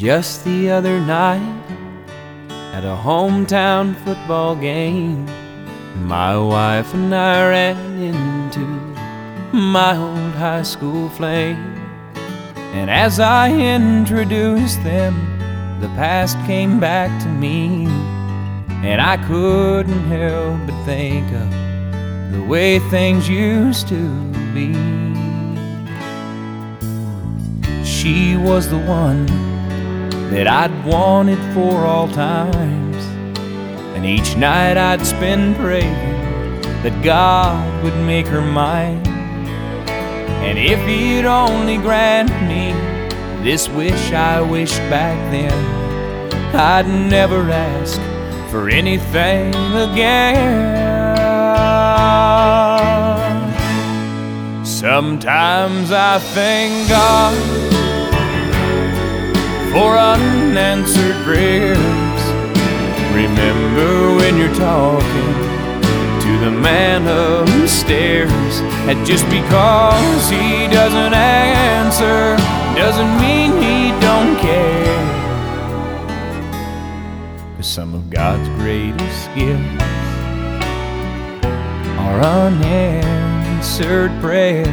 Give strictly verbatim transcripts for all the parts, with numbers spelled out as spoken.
Just the other night, at a hometown football game, my wife and I ran into my old high school flame. And as I introduced them, the past came back to me, and I couldn't help but think of the way things used to be. She was the one that I'd wanted for all times, and each night I'd spend praying that God would make her mine. And if He'd only grant me this wish I wished back then, I'd never ask for anything again. Sometimes I thank God for unanswered prayers. Remember when you're talking to the man upstairs, and just because he doesn't answer doesn't mean he don't care. 'Cause some of God's greatest gifts are unanswered prayers.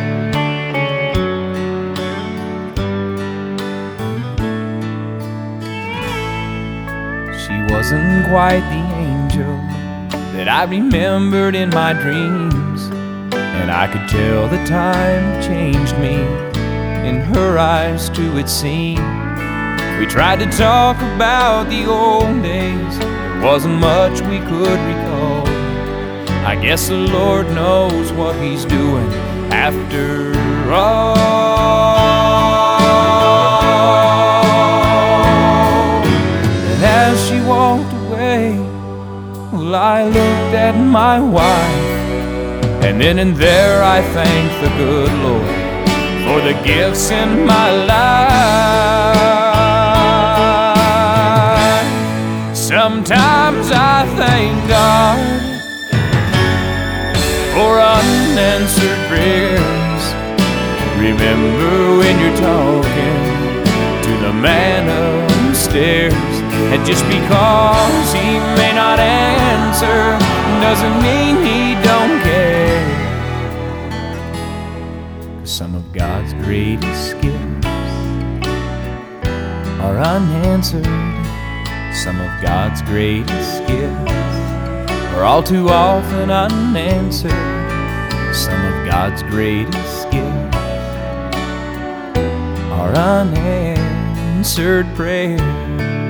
She wasn't quite the angel that I remembered in my dreams, and I could tell the time changed me. In her eyes too it seemed. We tried to talk about the old days, there wasn't much we could recall. I guess the Lord knows what He's doing after all. And as she walked away, well, I looked at my wife, and then and there I thanked the good Lord for the gifts in my life. Sometimes I thank God for unanswered prayers. Remember when you're talking to the man upstairs, and just because he may not answer doesn't mean he don't care. 'Cause some of God's greatest gifts are unanswered. Some of God's greatest gifts are all too often unanswered. Some of God's greatest gifts are unanswered prayers.